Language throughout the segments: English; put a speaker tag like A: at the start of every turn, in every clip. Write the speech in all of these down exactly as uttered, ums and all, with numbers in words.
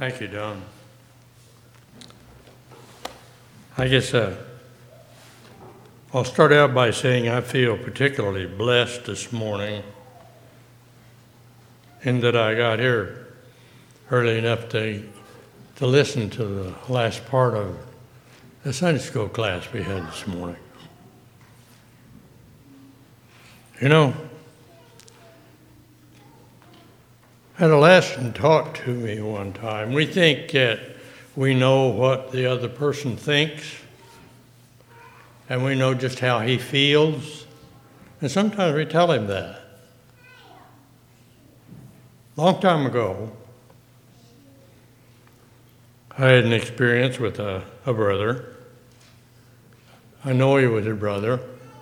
A: Thank you, Don. I guess uh, I'll start out by saying I feel particularly blessed this morning in that I got here early enough to, to listen to the last part of the Sunday school class we had this morning. You know, I had a lesson taught to me one time. We think that we know what the other person thinks, and we know just how he feels, and sometimes we tell him that. Long time ago, I had an experience with a, a brother. I know he was a brother.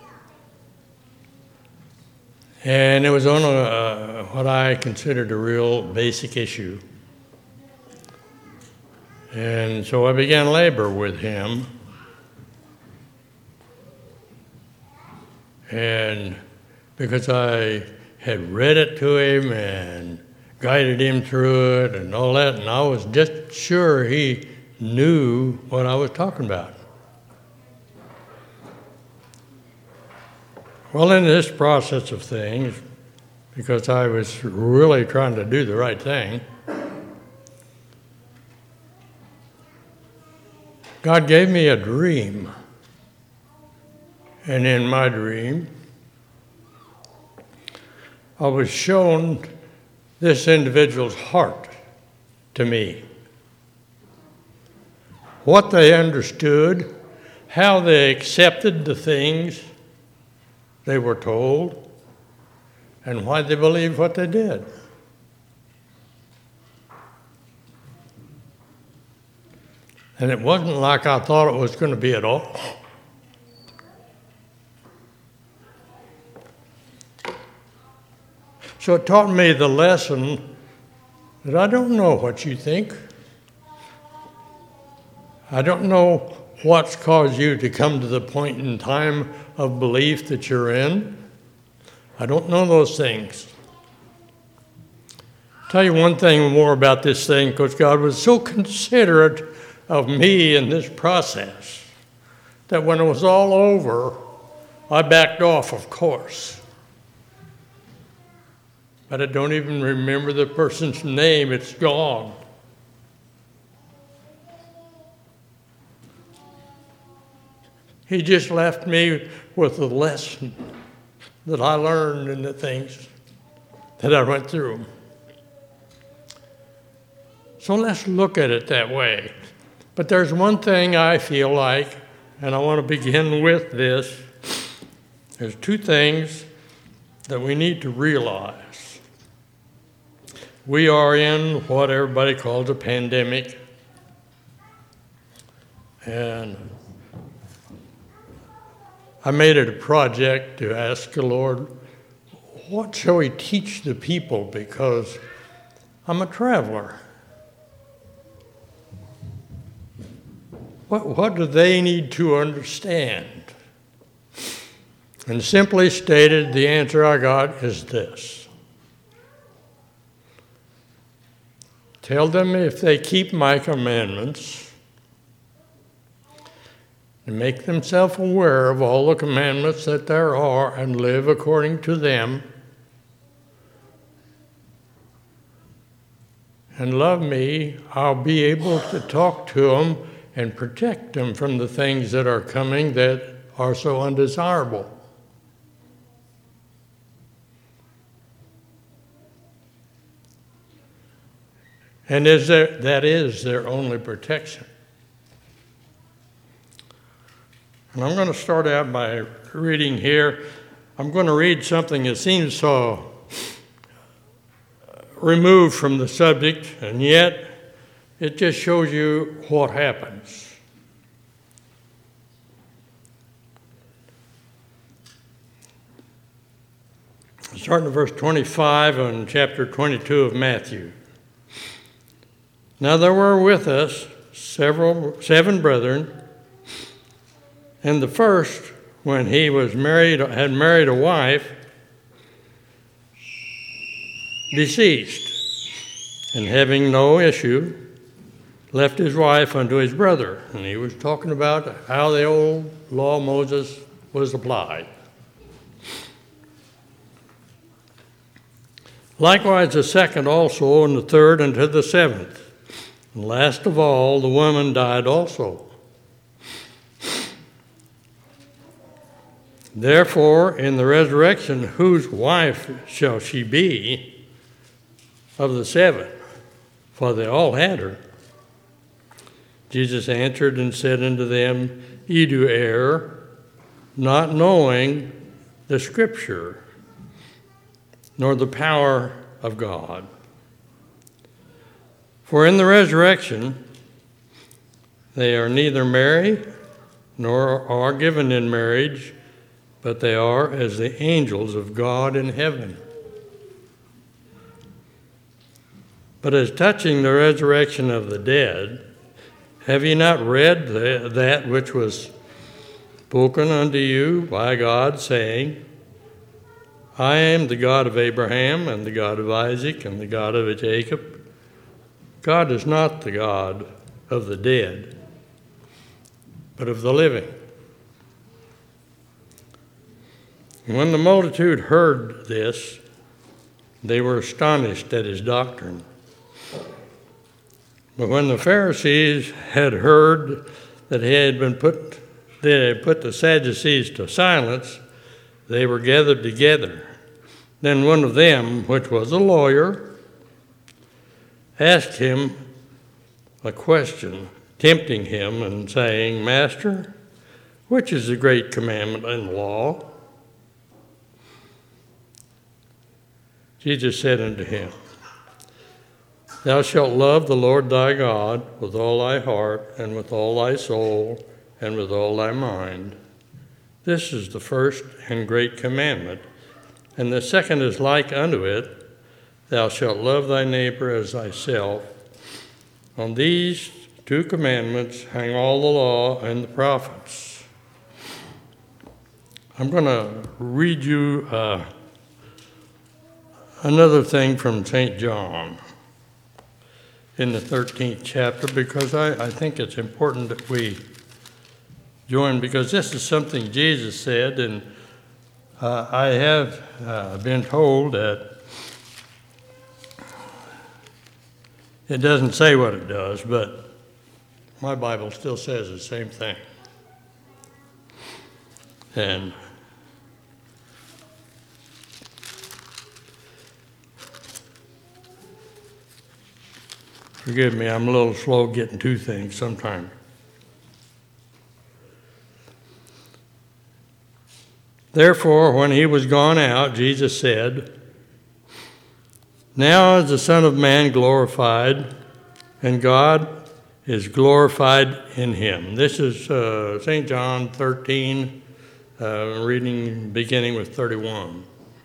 A: And it was on a, uh, what I considered a real basic issue. And so I began labor with him. And because I had read it to him and guided him through it and all that, and I was just sure he knew what I was talking about. Well, in this process of things, because I was really trying to do the right thing, God gave me a dream. And in my dream, I was shown this individual's heart to me. What they understood, how they accepted the things they were told, and why they believed what they did. And it wasn't like I thought it was going to be at all. So it taught me the lesson that I don't know what you think. I don't know what's caused you to come to the point in time of belief that you're in. I don't know those things. I'll tell you one thing more about this thing, because God was so considerate of me in this process that when it was all over, I backed off, of course. But I don't even remember the person's name. It's gone. He just left me with the lesson that I learned in the things that I went through. So let's look at it that way. But there's one thing I feel like, and I want to begin with this. There's two things that we need to realize. We are in what everybody calls a pandemic. And I made it a project to ask the Lord, what shall we teach the people? Because I'm a traveler. What, what do they need to understand? And simply stated, the answer I got is this. Tell them if they keep my commandments, and make themselves aware of all the commandments that there are and live according to them, and love me, I'll be able to talk to them and protect them from the things that are coming that are so undesirable. And is there, that is their only protection. And I'm going to start out by reading here. I'm going to read something that seems so removed from the subject, and yet it just shows you what happens. Starting at verse twenty-five in chapter twenty-two of Matthew. Now there were with us several, seven brethren, and the first, when he was married, had married a wife, deceased, and having no issue, left his wife unto his brother. And he was talking about how the old law of Moses was applied. Likewise the second also, and the third unto the seventh. And last of all, the woman died also. Therefore, in the resurrection, whose wife shall she be of the seven? For they all had her. Jesus answered and said unto them, Ye do err, not knowing the Scripture, nor the power of God. For in the resurrection they are neither married, nor are given in marriage, but they are as the angels of God in heaven. But as touching the resurrection of the dead, have ye not read that which was spoken unto you by God, saying, I am the God of Abraham, and the God of Isaac, and the God of Jacob? God is not the God of the dead, but of the living. When the multitude heard this, they were astonished at his doctrine. But when the Pharisees had heard that he had been put, they had put the Sadducees to silence, they were gathered together. Then one of them, which was a lawyer, asked him a question, tempting him and saying, Master, which is the great commandment in the law? Jesus said unto him, Thou shalt love the Lord thy God with all thy heart, and with all thy soul, and with all thy mind. This is the first and great commandment. And the second is like unto it, Thou shalt love thy neighbor as thyself. On these two commandments hang all the law and the prophets. I'm going to read you uh, another thing from Saint John in the thirteenth chapter, because I, I think it's important that we join, because this is something Jesus said, and uh, I have uh, been told that it doesn't say what it does, but my Bible still says the same thing. And forgive me, I'm a little slow getting to things sometimes. Therefore, when he was gone out, Jesus said, Now is the Son of Man glorified, and God is glorified in him. This is uh, Saint John thirteen, uh, reading beginning with thirty-one.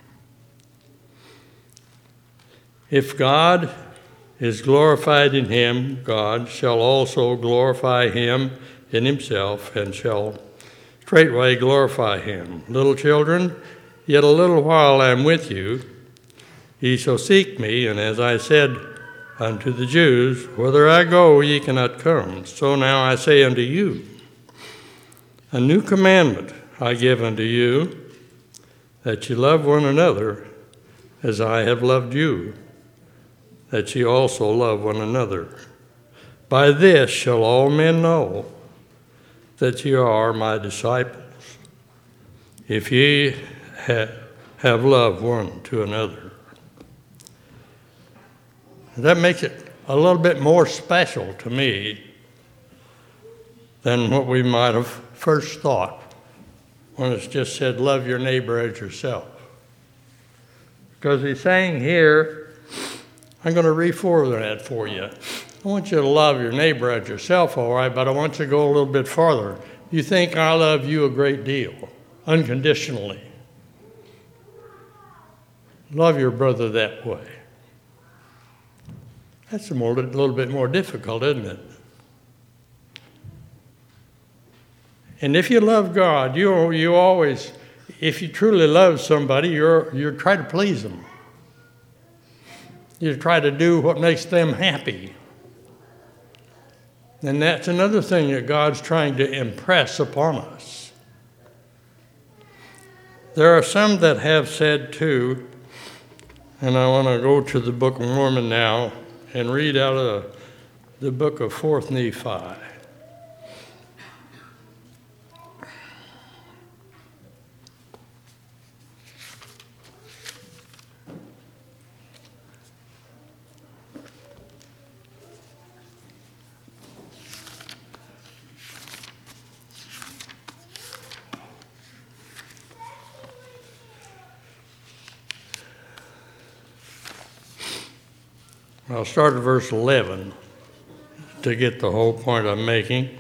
A: If God is glorified in him, God shall also glorify him in himself, and shall straightway glorify him. Little children, yet a little while I am with you. Ye shall seek me, and as I said unto the Jews, whither I go ye cannot come. So now I say unto you, a new commandment I give unto you, that ye love one another as I have loved you, that ye also love one another. By this shall all men know that ye are my disciples, if ye ha- have love one to another. That makes it a little bit more special to me than what we might have first thought when it's just said, love your neighbor as yourself. Because he's saying here, I'm going to re-forward that for you. I want you to love your neighbor as yourself, all right, but I want you to go a little bit farther. You think I love you a great deal, unconditionally. Love your brother that way. That's a more, little bit more difficult, isn't it? And if you love God, you you always, if you truly love somebody, you're you try to please them. You try to do what makes them happy. And that's another thing that God's trying to impress upon us. There are some that have said too, and I want to go to the Book of Mormon now and read out of the book of Fourth Nephi. I'll start at verse eleven to get the whole point I'm making.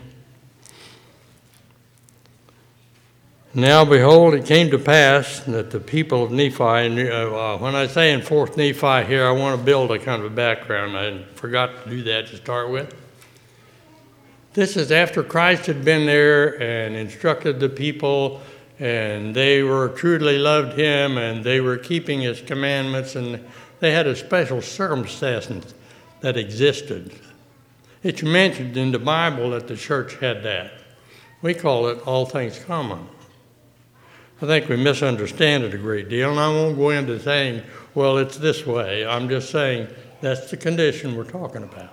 A: Now, behold, it came to pass that the people of Nephi, uh, when I say in Fourth Nephi here, I want to build a kind of a background. I forgot to do that to start with. This is after Christ had been there and instructed the people, and they were truly loved him, and they were keeping his commandments, and they had a special circumstance that existed. It's mentioned in the Bible that the church had that. We call it all things common. I think we misunderstand it a great deal, and I won't go into saying, well, it's this way. I'm just saying that's the condition we're talking about.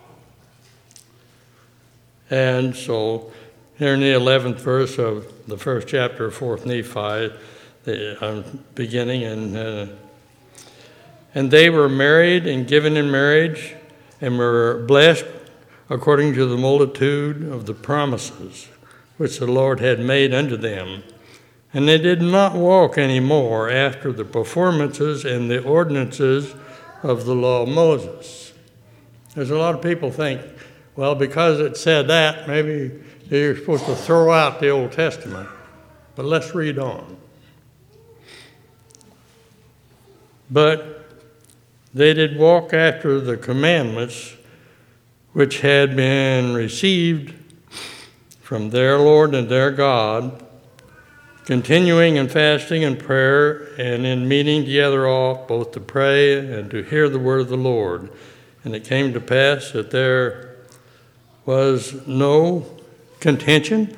A: And so here in the eleventh verse of the first chapter of Fourth Nephi, the, I'm beginning in... Uh, And they were married and given in marriage and were blessed according to the multitude of the promises which the Lord had made unto them. And they did not walk any more after the performances and the ordinances of the law of Moses. There's a lot of people think, well, because it said that, maybe you're supposed to throw out the Old Testament. But let's read on. But they did walk after the commandments which had been received from their Lord and their God, continuing in fasting and prayer and in meeting together oft, both to pray and to hear the word of the Lord. And it came to pass that there was no contention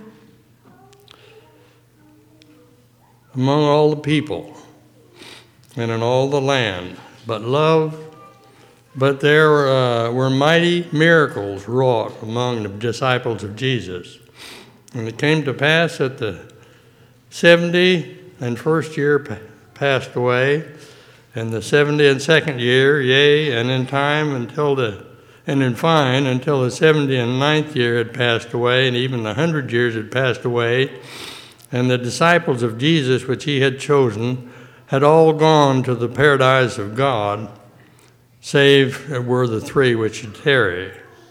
A: among all the people and in all the land, but love, but there uh, were mighty miracles wrought among the disciples of Jesus. And it came to pass that the seventy and first year p- passed away, and the seventy and second year, yea, and in time until the, and in fine, until the seventy and ninth year had passed away, and even the hundred years had passed away, and the disciples of Jesus which he had chosen had all gone to the paradise of God, save were the three which should tarry.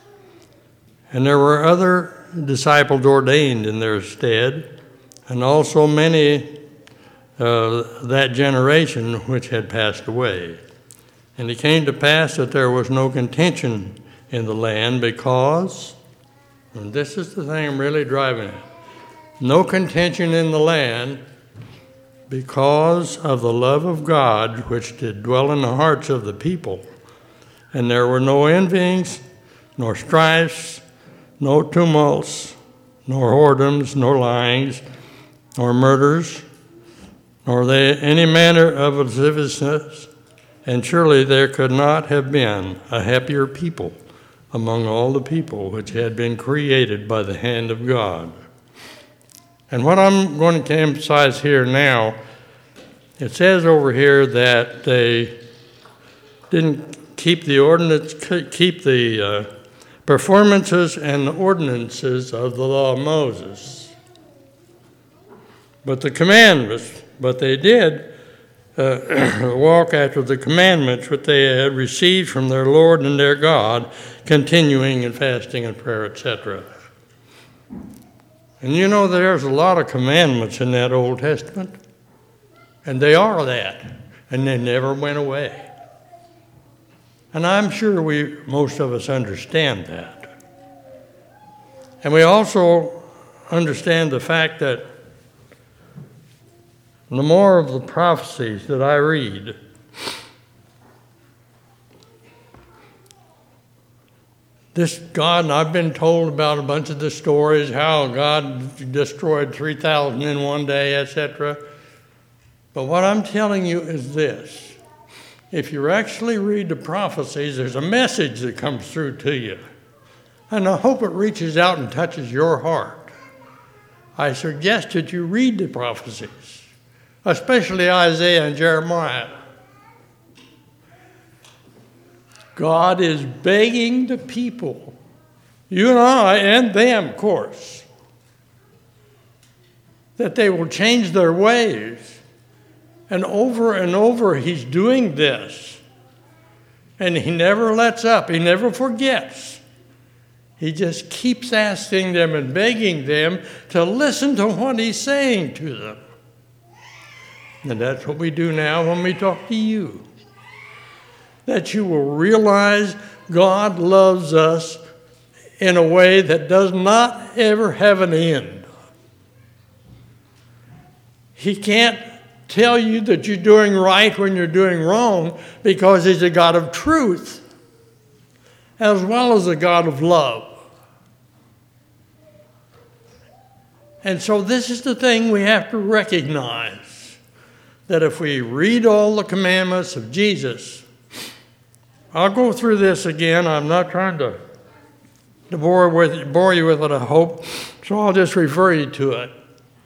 A: And there were other disciples ordained in their stead, and also many uh, that generation which had passed away. And it came to pass that there was no contention in the land because, and this is the thing I'm really driving at, no contention in the land because of the love of God which did dwell in the hearts of the people. And there were no envyings, nor strifes, no tumults, nor whoredoms, nor lyings, nor murders, nor they any manner of lasciviousness. And surely there could not have been a happier people among all the people which had been created by the hand of God. And what I'm going to emphasize here now, it says over here that they didn't keep the ordinance, keep the uh, performances and the ordinances of the law of Moses, but the commandments. But they did uh, walk after the commandments which they had received from their Lord and their God, continuing in fasting and prayer, et cetera. And you know, there's a lot of commandments in that Old Testament, and they are that, and they never went away. And I'm sure we, most of us understand that. And we also understand the fact that the more of the prophecies that I read, This God, and I've been told about a bunch of the stories, how God destroyed three thousand in one day, et cetera. But what I'm telling you is this. If you actually read the prophecies, there's a message that comes through to you. And I hope it reaches out and touches your heart. I suggest that you read the prophecies, especially Isaiah and Jeremiah. God is begging the people, you and I and them, of course, that they will change their ways. And over and over, he's doing this. And he never lets up. He never forgets. He just keeps asking them and begging them to listen to what he's saying to them. And that's what we do now when we talk to you. That you will realize God loves us in a way that does not ever have an end. He can't tell you that you're doing right when you're doing wrong because he's a God of truth as well as a God of love. And so this is the thing we have to recognize, that if we read all the commandments of Jesus, I'll go through this again. I'm not trying to, to bore, with, bore you with it, I hope, so I'll just refer you to it.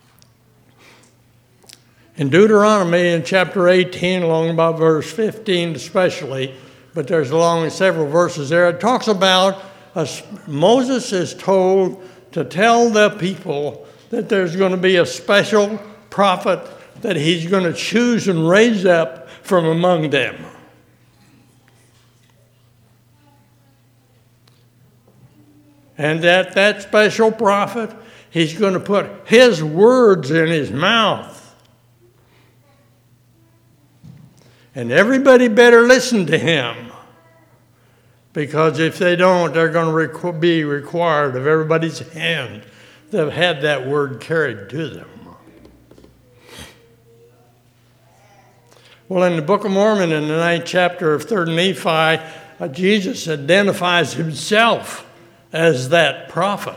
A: In Deuteronomy, in chapter eighteen, along about verse fifteen especially, but there's along several verses there, it talks about a, Moses is told to tell the people that there's going to be a special prophet that he's going to choose and raise up from among them. And that that special prophet, he's going to put his words in his mouth. And everybody better listen to him. Because if they don't, they're going to requ- be required of everybody's hand that have had that word carried to them. Well, in the Book of Mormon, in the ninth chapter of third Nephi, uh, Jesus identifies himself as that prophet.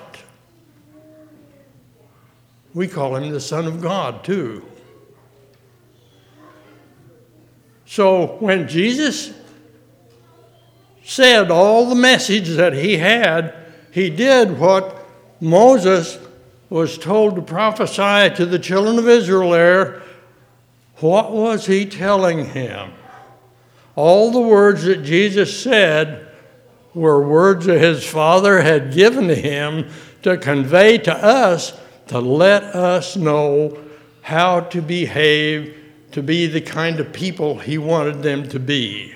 A: We call him the Son of God, too. So when Jesus said all the message that he had, he did what Moses was told to prophesy to the children of Israel there. What was he telling him? All the words that Jesus said were words that his Father had given to him to convey to us, to let us know how to behave, to be the kind of people he wanted them to be.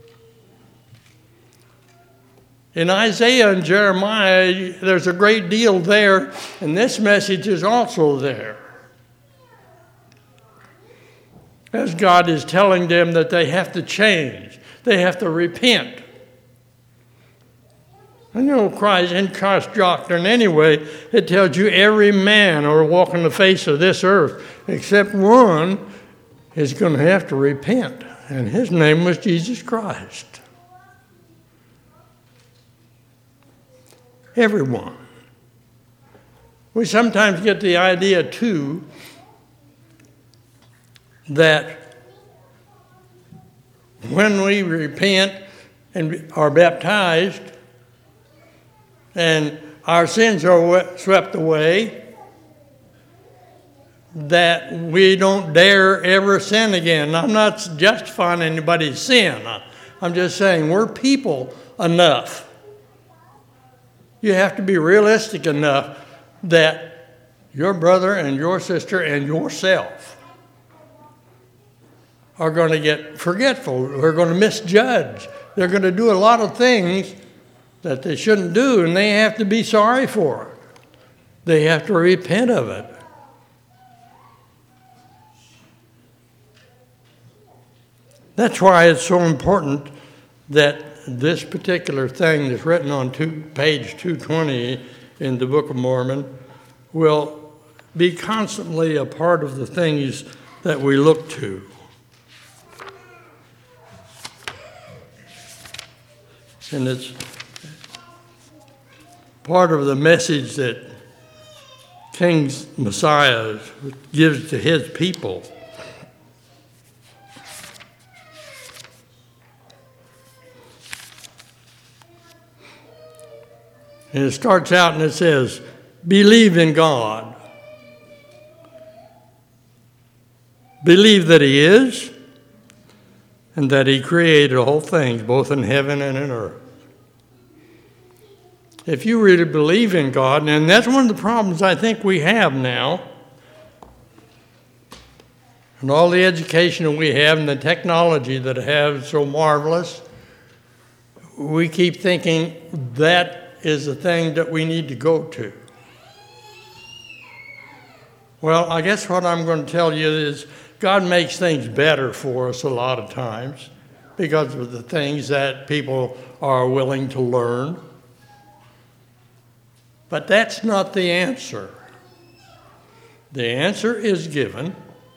A: In Isaiah and Jeremiah, there's a great deal there, and this message is also there. As God is telling them that they have to change, they have to repent. I know Christ, in Christ's doctrine anyway, it tells you every man or walk on the face of this earth, except one, is going to have to repent. And his name was Jesus Christ. Everyone. We sometimes get the idea, too, that when we repent and are baptized and our sins are swept away, that we don't dare ever sin again. I'm not justifying anybody's sin. I'm just saying we're people enough. You have to be realistic enough that your brother and your sister and yourself are going to get forgetful. They're going to misjudge. They're going to do a lot of things that they shouldn't do, and they have to be sorry for it. They have to repent of it. That's why it's so important that this particular thing that's written on two, page two twenty in the Book of Mormon will be constantly a part of the things that we look to. And it's part of the message that King Messiah gives to his people. And it starts out and it says, believe in God. Believe that he is, and that he created all things, both in heaven and in earth. If you really believe in God, and that's one of the problems I think we have now, and all the education that we have and the technology that I have is so marvelous, we keep thinking that is the thing that we need to go to. Well, I guess what I'm going to tell you is God makes things better for us a lot of times because of the things that people are willing to learn. But that's not the answer. The answer is given.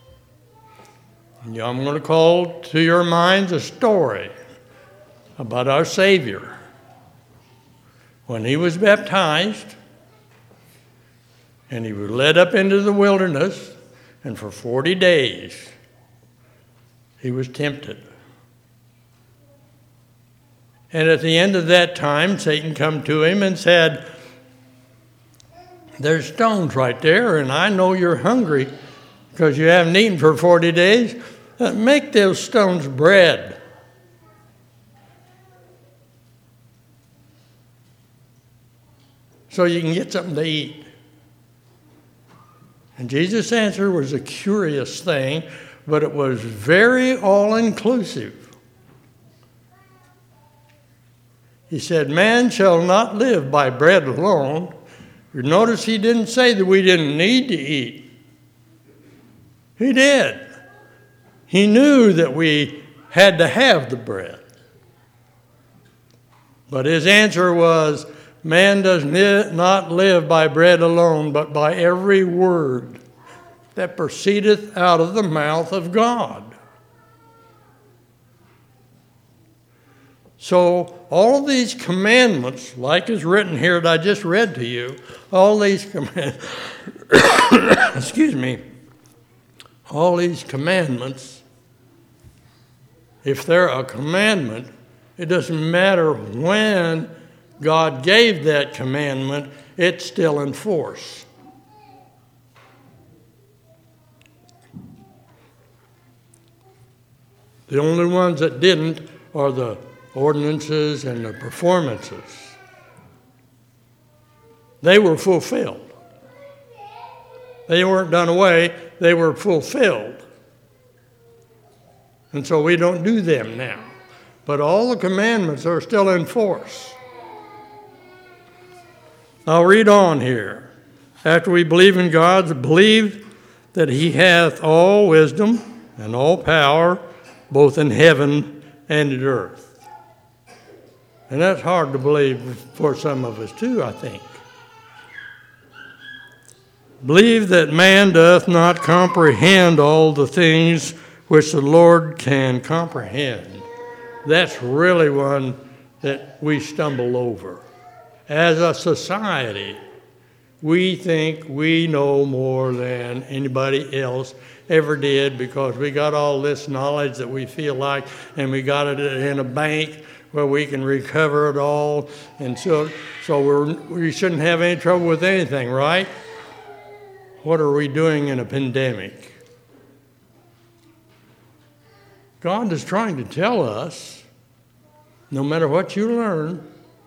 A: And I'm going to call to your minds a story about our Savior. When he was baptized, and he was led up into the wilderness, and for forty days he was tempted. And at the end of that time, Satan come to him and said, there's stones right there, and I know you're hungry because you haven't eaten for forty days. Uh, make those stones bread. So you can get something to eat. And Jesus' answer was a curious thing, but it was very all-inclusive. He said, man shall not live by bread alone. You notice he didn't say that we didn't need to eat. He did. He knew that we had to have the bread. But his answer was, man does not live by bread alone, but by every word that proceedeth out of the mouth of God. So all of these commandments, like is written here that I just read to you, all these commandments, excuse me, all these commandments, if they're a commandment, it doesn't matter when God gave that commandment, it's still in force. The only ones that didn't are the ordinances and the performances. They were fulfilled. They weren't done away, they were fulfilled. And so we don't do them now. But all the commandments are still in force. I'll read on here. After we believe in God, believe that he hath all wisdom and all power, both in heaven and in earth. And that's hard to believe for some of us too, I think. Believe that man doth not comprehend all the things which the Lord can comprehend. That's really one that we stumble over. As a society, we think we know more than anybody else ever did because we got all this knowledge that we feel like, and we got it in a bank where we can recover it all. And so, so we're, we shouldn't have any trouble with anything, right? What are we doing in a pandemic? God is trying to tell us, no matter what you learn,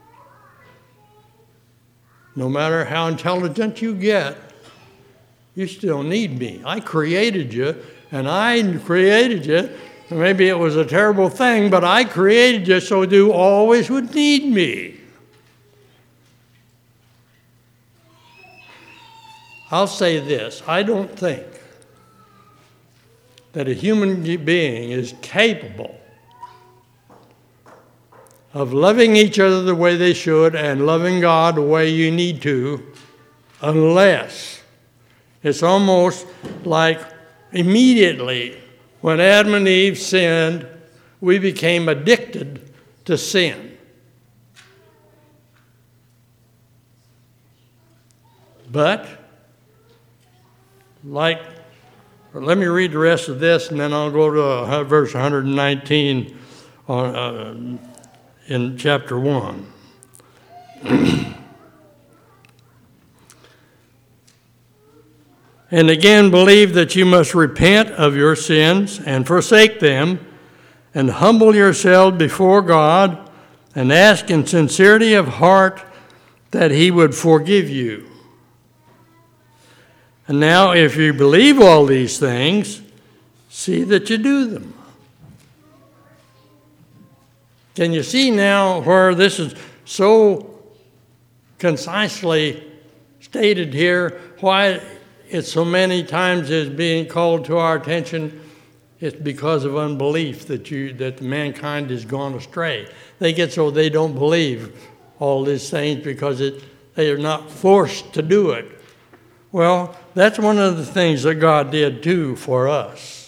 A: no matter how intelligent you get, you still need me. I created you, and I created you. Maybe it was a terrible thing, but I created you so you always would need me. I'll say this. I don't think that a human being is capable of loving each other the way they should and loving God the way you need to, unless it's almost like immediately when Adam and Eve sinned, we became addicted to sin. But, like, let me read the rest of this, and then I'll go to uh, verse one hundred nineteen on, uh, in chapter one. And again, believe that you must repent of your sins and forsake them, and humble yourselves before God, and ask in sincerity of heart that he would forgive you. And now, if you believe all these things, see that you do them. Can you see now where this is so concisely stated here, why it so many times is being called to our attention? It's because of unbelief that you that mankind has gone astray. They get so they don't believe all these things because it, they are not forced to do it. Well, that's one of the things that God did too for us.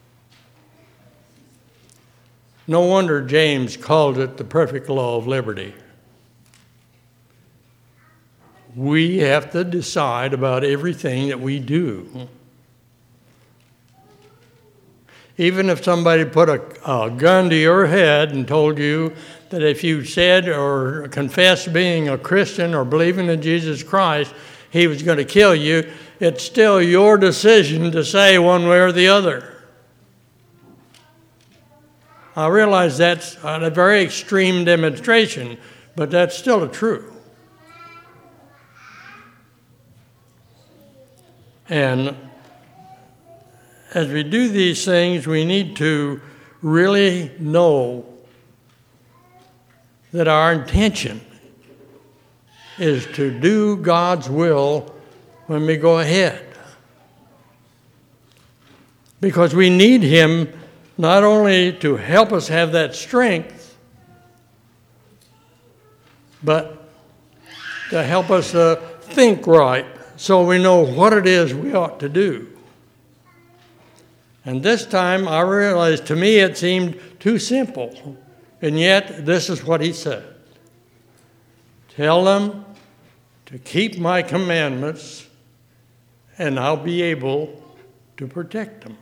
A: No wonder James called it the perfect law of liberty. We have to decide about everything that we do. Even if somebody put a, a gun to your head and told you that if you said or confessed being a Christian or believing in Jesus Christ, he was going to kill you, it's still your decision to say one way or the other. I realize that's a very extreme demonstration, but that's still true. And as we do these things, we need to really know that our intention is to do God's will when we go ahead. Because we need him not only to help us have that strength, but to help us uh, think right so we know what it is we ought to do. And this time I realized to me it seemed too simple, and yet this is what he said. Tell them to keep my commandments, and I'll be able to protect them.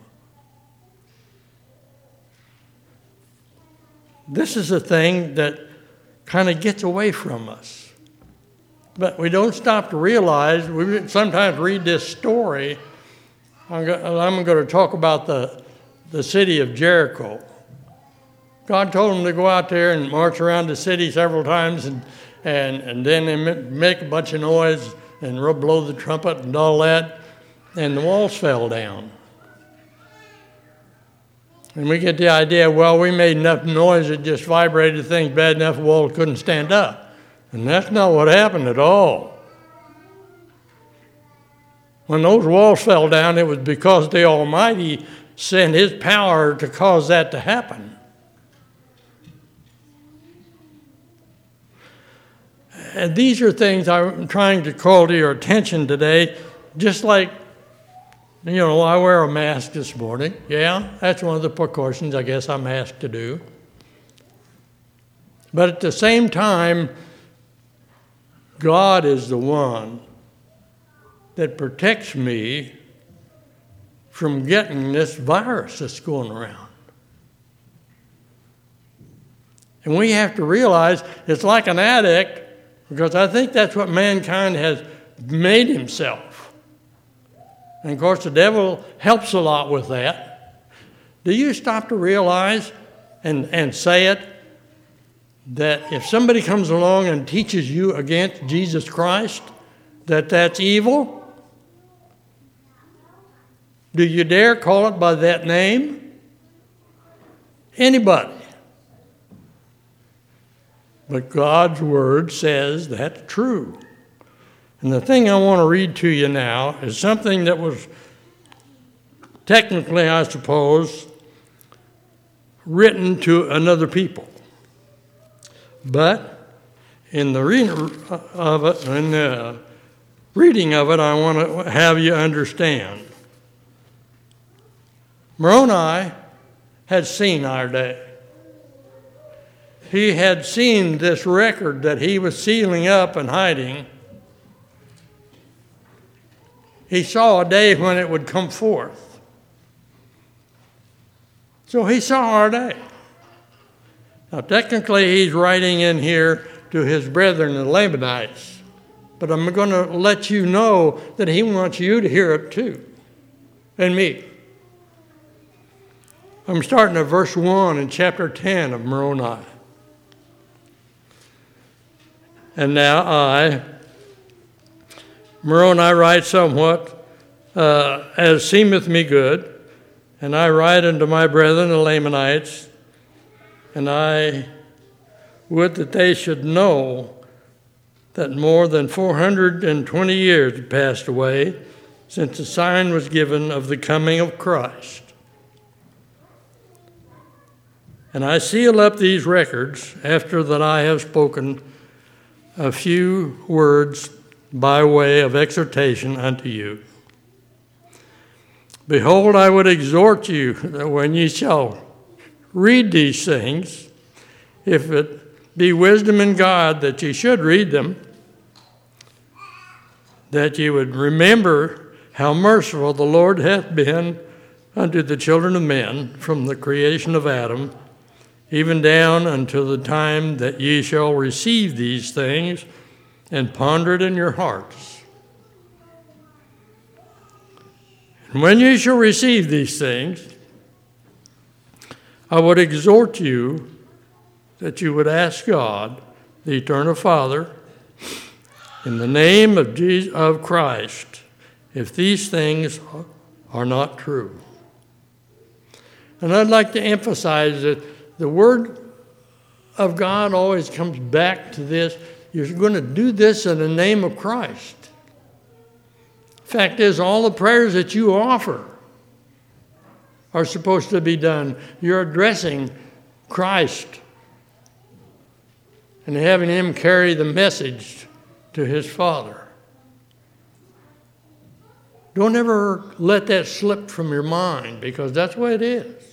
A: This is a thing that kind of gets away from us. But we don't stop to realize, we sometimes read this story. I'm going to talk about the, the city of Jericho. God told them to go out there and march around the city several times, and, and, and then they make a bunch of noise and blow the trumpet and all that, and the walls fell down. And we get the idea, well, we made enough noise, it just vibrated things bad enough the wall couldn't stand up. And that's not what happened at all. When those walls fell down, it was because the Almighty sent his power to cause that to happen. And these are things I'm trying to call to your attention today, just like, you know, I wear a mask this morning. Yeah, that's one of the precautions I guess I'm asked to do. But at the same time, God is the one that protects me from getting this virus that's going around. And we have to realize it's like an addict, because I think that's what mankind has made himself. And of course, the devil helps a lot with that. Do you stop to realize and, and say it, that if somebody comes along and teaches you against Jesus Christ, that that's evil? Do you dare call it by that name? Anybody. But God's word says that's true. And the thing I want to read to you now is something that was technically, I suppose, written to another people. But in the reading of it, in the reading of it, I want to have you understand. Moroni had seen our day. He had seen this record that he was sealing up and hiding. He saw a day when it would come forth. So he saw our day. Now, technically, he's writing in here to his brethren, the Lamanites. But I'm going to let you know that he wants you to hear it too, and me. I'm starting at verse one in chapter ten of Moroni. And now I, Moroni, write somewhat uh, as seemeth me good, and I write unto my brethren the Lamanites, and I would that they should know that more than four hundred twenty years had passed away since the sign was given of the coming of Christ. And I seal up these records after that I have spoken a few words by way of exhortation unto you. Behold, I would exhort you that when ye shall read these things, if it be wisdom in God that ye should read them, that ye would remember how merciful the Lord hath been unto the children of men from the creation of Adam, even down unto the time that ye shall receive these things and ponder it in your hearts. And when ye shall receive these things, I would exhort you that you would ask God, the eternal Father, in the name of Jesus, of Christ, if these things are not true. And I'd like to emphasize that the Word of God always comes back to this. You're going to do this in the name of Christ. Fact is, all the prayers that you offer are supposed to be done. You're addressing Christ and having him carry the message to his Father. Don't ever let that slip from your mind, because that's what it is.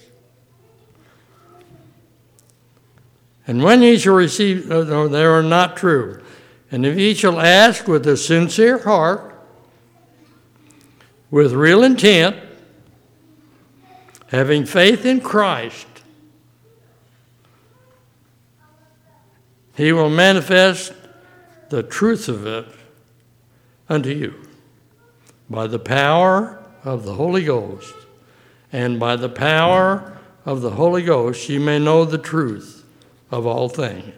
A: And when ye shall receive, uh, no, they are not true. And if ye shall ask with a sincere heart, with real intent, having faith in Christ, he will manifest the truth of it unto you by the power of the Holy Ghost. And by the power of the Holy Ghost ye may know the truth of all things.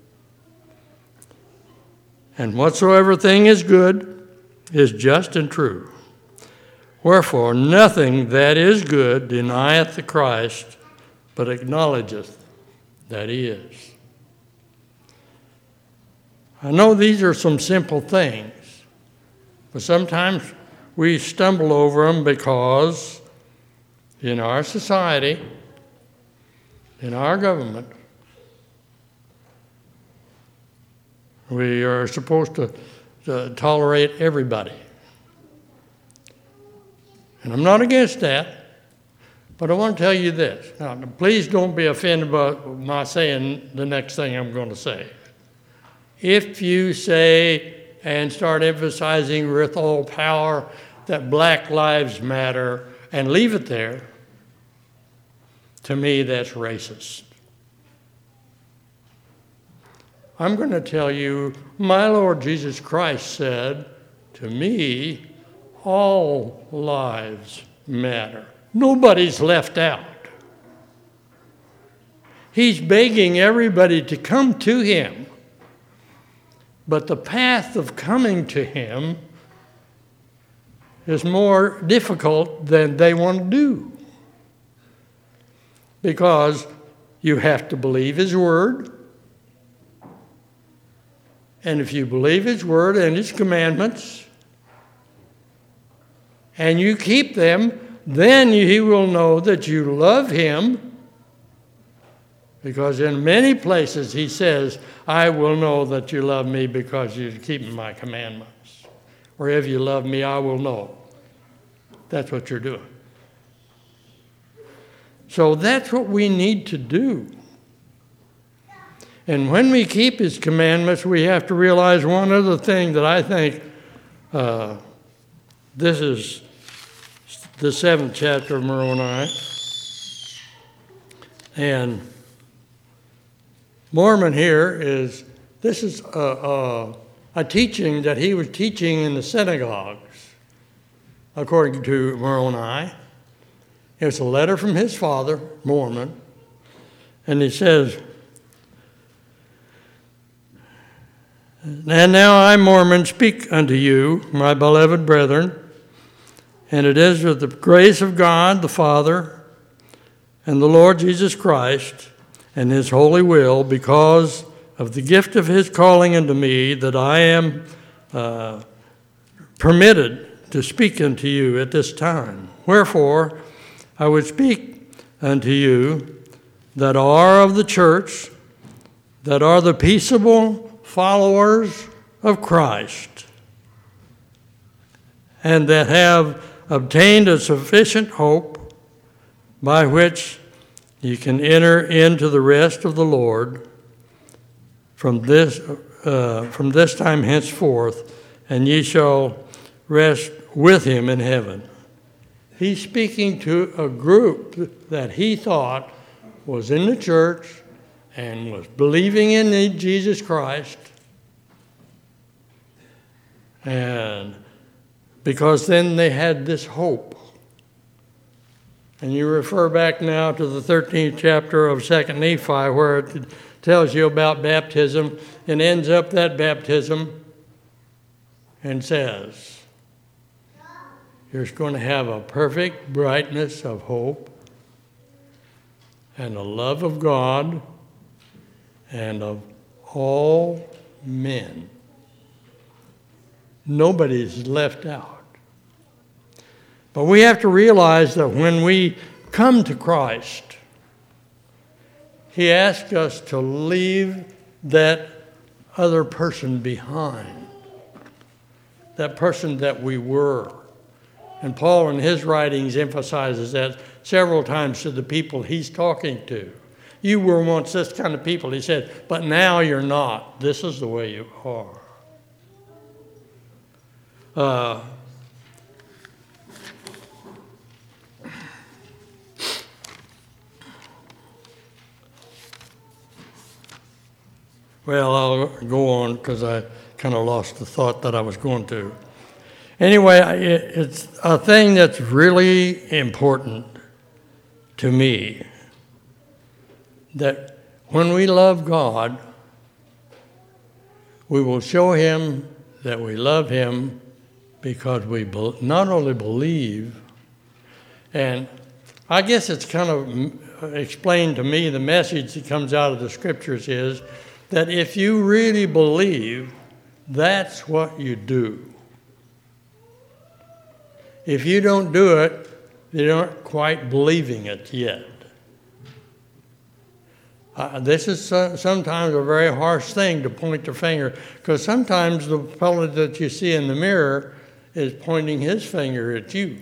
A: And whatsoever thing is good is just and true. Wherefore nothing that is good denieth the Christ, but acknowledgeth that he is. I know these are some simple things, but sometimes we stumble over them because in our society, in our government, we are supposed to, to tolerate everybody. And I'm not against that, but I want to tell you this. Now, please don't be offended by my saying the next thing I'm going to say. If you say and start emphasizing with all power that Black Lives Matter and leave it there, to me that's racist. I'm going to tell you, my Lord Jesus Christ said, to me, all lives matter. Nobody's left out. He's begging everybody to come to him. But the path of coming to him is more difficult than they want to do. Because you have to believe his word. And if you believe his word and his commandments, and you keep them, then he will know that you love him. Because in many places he says, I will know that you love me because you keep my commandments. Or if you love me, I will know. That's what you're doing. So that's what we need to do. And when we keep his commandments, we have to realize one other thing that I think uh, this is the seventh chapter of Moroni. And Mormon here is, this is a, a, a teaching that he was teaching in the synagogues, according to Moroni. It's a letter from his father, Mormon, and he says, "And now I, Mormon, speak unto you, my beloved brethren, and it is with the grace of God the Father and the Lord Jesus Christ and his holy will, because of the gift of his calling unto me, that I am uh, permitted to speak unto you at this time. Wherefore, I would speak unto you that are of the church, that are the peaceable followers of Christ, and that have obtained a sufficient hope by which you can enter into the rest of the Lord from this uh, from this time henceforth, and ye shall rest with him in heaven." He's speaking to a group that he thought was in the church and was believing in Jesus Christ. And because then they had this hope. And you refer back now to the thirteenth chapter of Second Nephi, where it tells you about baptism and ends up that baptism and says, you're going to have a perfect brightness of hope and the love of God and of all men. Nobody's left out. But we have to realize that when we come to Christ, he asks us to leave that other person behind, that person that we were. And Paul in his writings emphasizes that several times to the people he's talking to. You were once this kind of people, he said, but now you're not. This is the way you are. Uh, well, I'll go on because I kind of lost the thought that I was going to. Anyway, it's a thing that's really important to me, that when we love God, we will show him that we love him because we not only believe, and I guess it's kind of explained to me, the message that comes out of the scriptures is that if you really believe, that's what you do. If you don't do it, you aren't quite believing it yet. Uh, this is uh, sometimes a very harsh thing to point the finger, because sometimes the fellow that you see in the mirror is pointing his finger at you.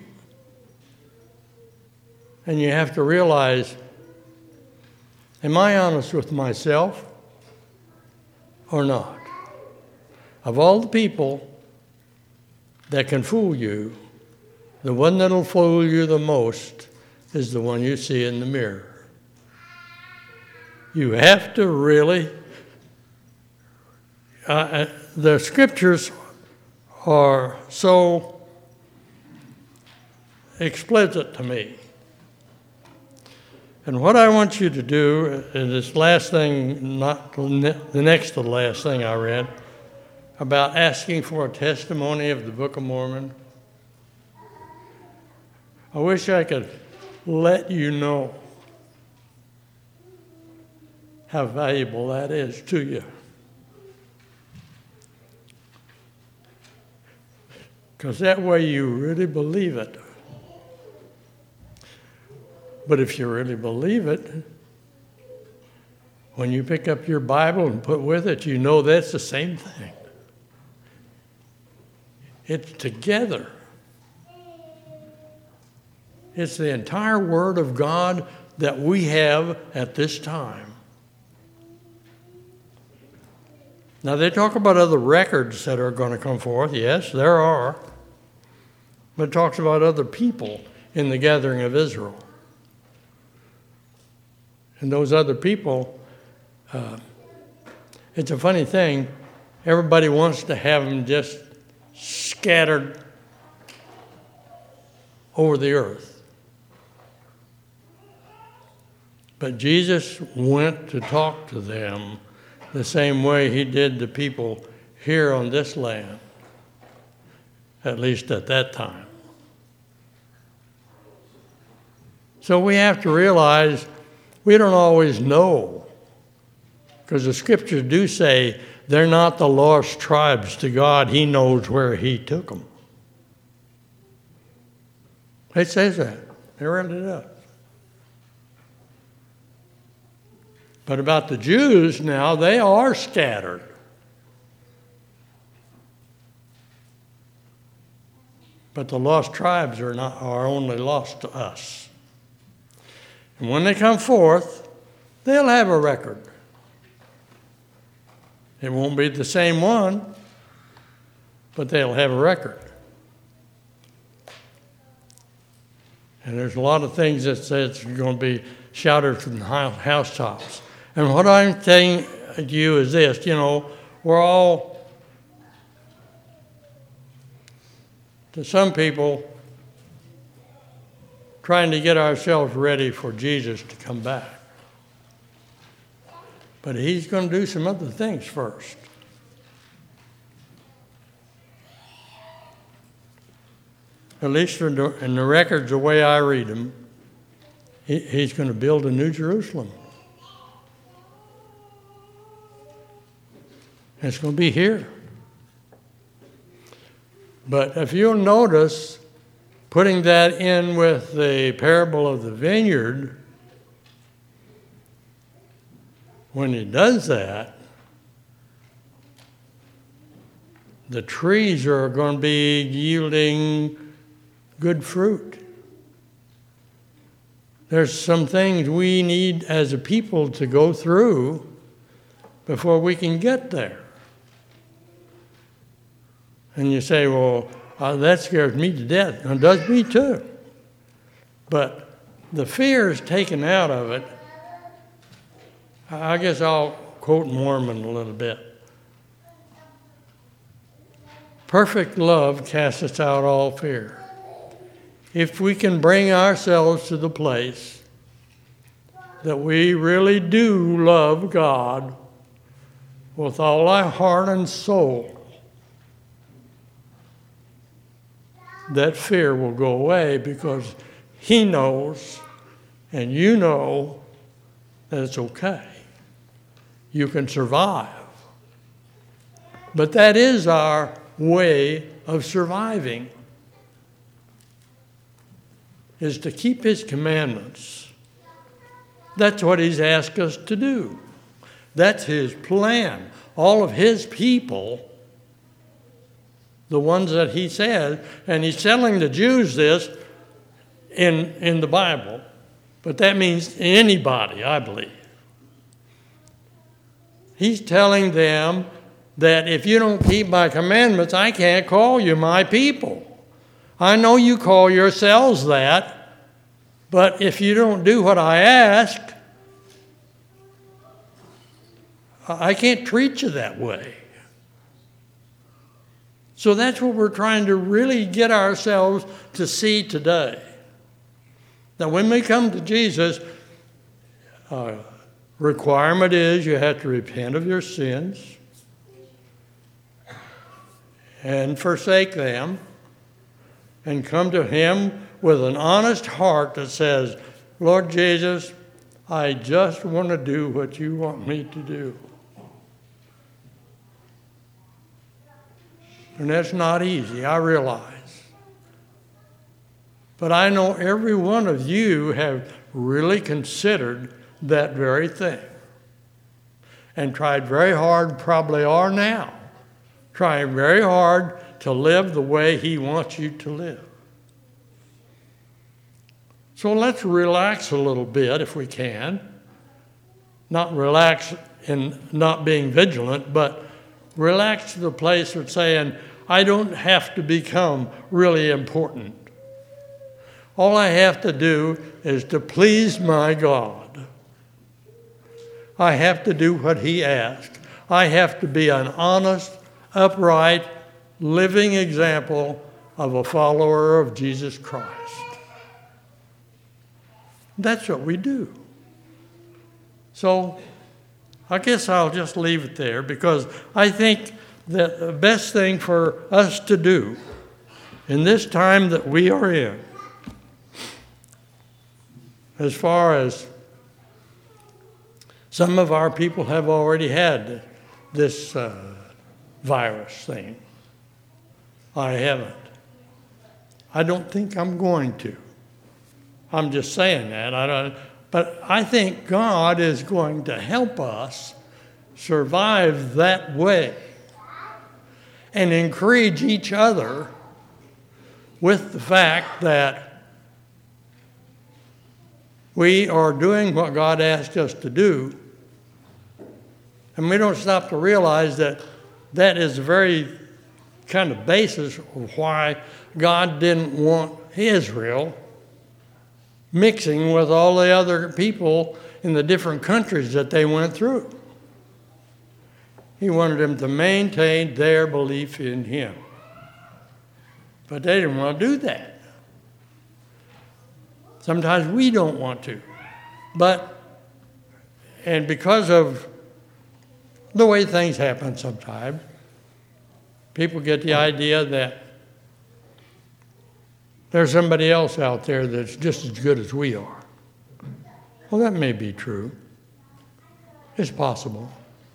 A: And you have to realize, am I honest with myself or not? Of all the people that can fool you, the one that'll fool you the most is the one you see in the mirror. You have to really, uh, the scriptures are so explicit to me. And what I want you to do is this last thing, not the next to the last thing I read, about asking for a testimony of the Book of Mormon. I wish I could let you know how valuable that is to you. Because that way you really believe it. But if you really believe it, when you pick up your Bible and put with it, you know that's the same thing. It's together. It's the entire Word of God that we have at this time. Now, they talk about other records that are going to come forth. Yes, there are. but it talks about other people in the gathering of Israel. And those other people, uh, it's a funny thing. Everybody wants to have them just scattered over the earth. But Jesus went to talk to them the same way he did the people here on this land, at least at that time. So we have to realize we don't always know, because the scriptures do say they're not the lost tribes to God. He knows where he took them. It says that. It really does. But about the Jews now, they are scattered. But the lost tribes are not are only lost to us. And when they come forth, they'll have a record. It won't be the same one, but they'll have a record. And there's a lot of things that say it's going to be shouted from the housetops. And what I'm saying to you is this, you know, we're all, to some people, trying to get ourselves ready for Jesus to come back. But he's going to do some other things first. At least in the, in the records, the way I read them, he, he's going to build a new Jerusalem. And it's going to be here. But if you'll notice, putting that in with the parable of the vineyard, when he does that, the trees are going to be yielding good fruit. There's some things we need as a people to go through before we can get there. And you say, well, uh, that scares me to death. And it does me too. But the fear is taken out of it. I guess I'll quote Mormon a little bit. Perfect love casteth out all fear. If we can bring ourselves to the place that we really do love God with all our heart and soul, that fear will go away, because he knows and you know that it's okay. You can survive. But that is our way of surviving, is to keep his commandments. That's what he's asked us to do. That's his plan. All of his people, the ones that he said, and he's telling the Jews this in, in the Bible, but that means anybody, I believe. He's telling them that if you don't keep my commandments, I can't call you my people. I know you call yourselves that, but if you don't do what I ask, I can't treat you that way. So that's what we're trying to really get ourselves to see today. Now, when we come to Jesus, uh, requirement is you have to repent of your sins and forsake them and come to him with an honest heart that says, Lord Jesus, I just want to do what you want me to do. And that's not easy, I realize. But I know every one of you have really considered that very thing. And tried very hard, probably are now, trying very hard to live the way he wants you to live. So let's relax a little bit if we can. Not relax in not being vigilant, but relax to the place of saying, I don't have to become really important. All I have to do is to please my God. I have to do what he asks. I have to be an honest, upright, living example of a follower of Jesus Christ. That's what we do. So I guess I'll just leave it there, because I think that the best thing for us to do in this time that we are in, as far as some of our people have already had this uh, virus thing. I haven't. I don't think I'm going to. I'm just saying that. I don't, but I think God is going to help us survive that way and encourage each other with the fact that we are doing what God asked us to do, and we don't stop to realize that that is the very kind of basis of why God didn't want Israel mixing with all the other people in the different countries that they went through. He wanted them to maintain their belief in him. But they didn't want to do that. Sometimes we don't want to. But, and because of the way things happen sometimes, people get the idea that there's somebody else out there that's just as good as we are. Well, that may be true. It's possible.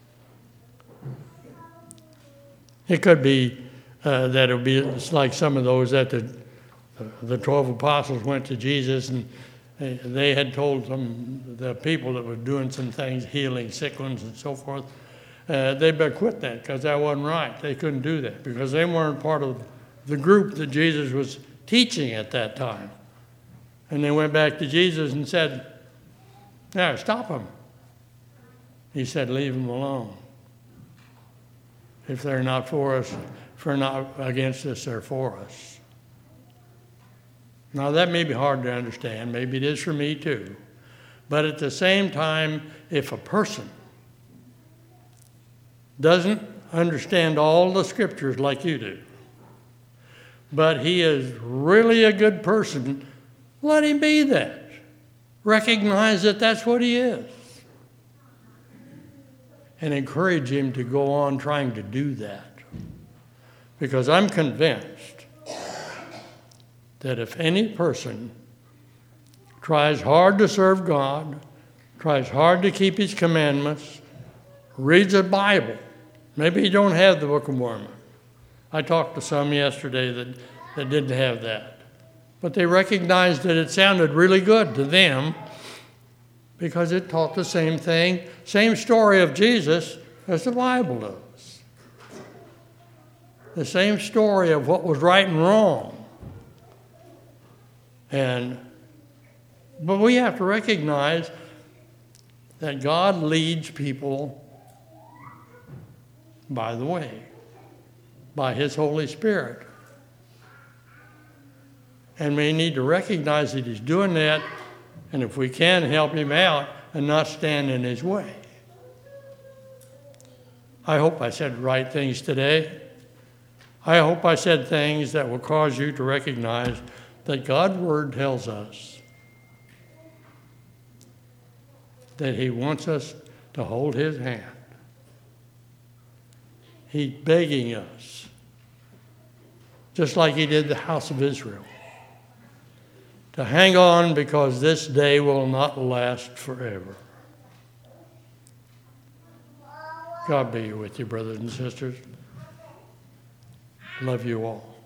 A: It could be uh, that it'll be it's like some of those that the uh, the twelve apostles went to Jesus, and they, they had told them, the people that were doing some things, healing sick ones and so forth, uh, they better quit that, because that wasn't right. They couldn't do that because they weren't part of the group that Jesus was teaching at that time. And they went back to Jesus and said, "Yeah, stop them." He said, "Leave them alone. If they're not for us, if they're not against us, they're for us." Now, that may be hard to understand. Maybe it is for me too. But at the same time, if a person doesn't understand all the scriptures like you do, but he is really a good person, let him be that. Recognize that that's what he is. And encourage him to go on trying to do that. Because I'm convinced that if any person tries hard to serve God, tries hard to keep his commandments, reads the Bible, maybe you don't have the Book of Mormon. I talked to some yesterday that, that didn't have that. But they recognized that it sounded really good to them because it taught the same thing, same story of Jesus as the Bible does. The same story of what was right and wrong. And, but we have to recognize that God leads people by the way, by his Holy Spirit. And we need to recognize that he's doing that, and if we can, help him out and not stand in his way. I hope I said right things today. I hope I said things that will cause you to recognize that God's word tells us that he wants us to hold his hand. He's begging us, just like he did the house of Israel, to hang on because this day will not last forever. God be with you, brothers and sisters. Love you all.